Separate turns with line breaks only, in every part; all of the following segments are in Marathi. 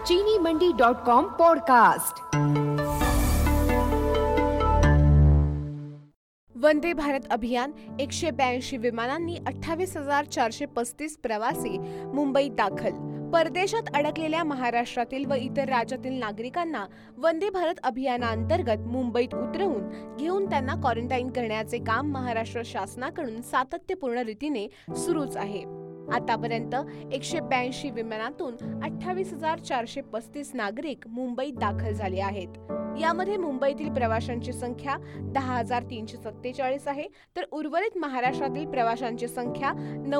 चीनीमंडी.com पॉडकास्ट।
वंदे भारत अभियान 182 विमानांनी 28,435 प्रवासी मुंबईत दाखल। परदेशात अडकलेल्या महाराष्ट्रातील व इतर राज्यातील नागरिकांना वंदे भारत अभियानाअंतर्गत मुंबईत उतरवून घेऊन त्यांना क्वारंटाईन करण्याचे काम महाराष्ट्र शासनाकडून सातत्यपूर्ण रीतीने सुरूच आहे। आतापर्यंत 182 विमानातून 28,435 नागरिक मुंबईत दाखल झाले आहेत। यामध्ये मुंबईतील प्रवाशांची संख्या 10,347 आहे, तर उर्वरित महाराष्ट्रातील प्रवाशांची संख्या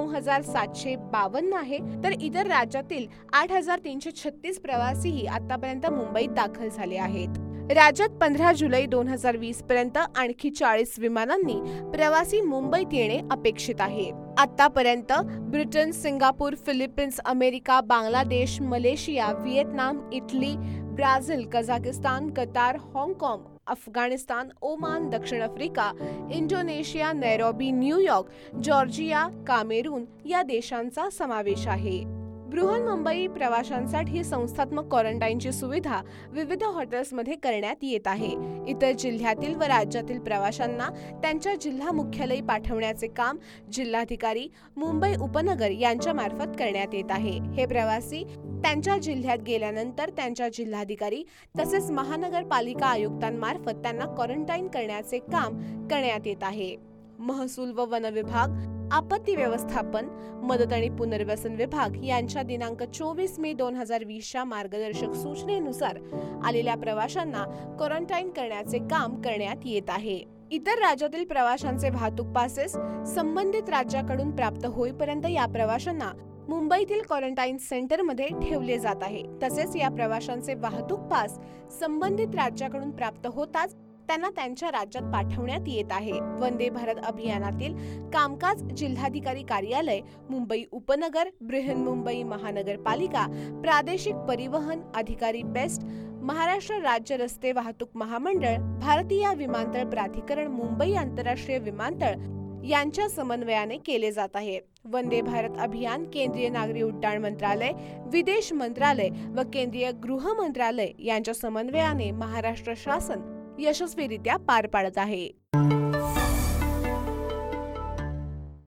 9,752 आहे, तर इतर राज्यातील 8,336 प्रवासीही आतापर्यंत मुंबईत दाखल झाले आहेत। राज्यात 15 जुलै 2020 पर्यंत आणखी 40 विमानांनी प्रवासी मुंबईत येणे अपेक्षित आहे। आतापर्यंत Britain, Singapore, Philippines, America, Bangladesh, Malaysia, Vietnam, Italy, Brazil, Kazakhstan, Qatar, हाँगकाँग, अफगाणिस्तान, ओमान, दक्षिण Africa, Indonesia, Nairobi, New York, Georgia, Cameroon या देशांचा समावेश आहे। बृहन्मुंबई प्रवाशांसाठी संस्थात्मक क्वारंटाईनची सुविधा विविध हॉटेल्समध्ये करण्यात येत आहे। इतर जिल्ह्यातील व राज्यातील प्रवाशांना त्यांच्या जिल्हा मुख्यालयी पाठवण्याचे काम जिल्हाधिकारी, मुंबई उपनगर यांच्या मार्फत करण्यात येत आहे। हे प्रवासी त्यांच्या जिल्ह्यात गेल्यानंतर त्यांच्या जिल्हाधिकारी तसेच महानगरपालिका आयुक्तांमार्फत त्यांना क्वारंटाईन करण्याचे काम करण्यात येत आहे। महसूल व वन विभाग, आपत्ती व्यवस्थापन, मदत आणि पुनर्वसन विभाग यांच्या दिनांक 24 मे 2020च्या मार्गदर्शक सूचनेनुसार आलेल्या प्रवाशांना क्वारंटाईन करण्याचे काम करण्यात येत आहे। इतर राज्यातील प्रवाशांचे वाहतूक पासेस संबंधित राज्याकडून प्राप्त होईपर्यंत या प्रवाशांना मुंबईतील क्वारंटाईन सेंटरमध्ये ठेवले जात आहे। तसेच या प्रवाशांचे वाहतूक पास संबंधित राज्याकडून प्राप्त होताच त्यांना त्यांच्या राज्यात पाठवण्यात येत आहे। वंदे भारत अभियानातील कामकाज जिल्हाधिकारी कार्यालय, मुंबई उपनगर, बृहन्मुंबई महानगरपालिका, प्रादेशिक परिवहन अधिकारी बेस्ट, महाराष्ट्र राज्य रस्ते वाहतूक महामंडळ, भारतीय विमानतळ प्राधिकरण, मुंबई आंतरराष्ट्रीय विमानतळ यांच्या समन्वयाने केले जात आहे। वंदे भारत अभियान केंद्रीय नागरी उड्डाण मंत्रालय, विदेश मंत्रालय व केंद्रीय गृह मंत्रालय यांच्या समन्वयाने महाराष्ट्र शासन यशस्वीरित्या पार पाडत आहे।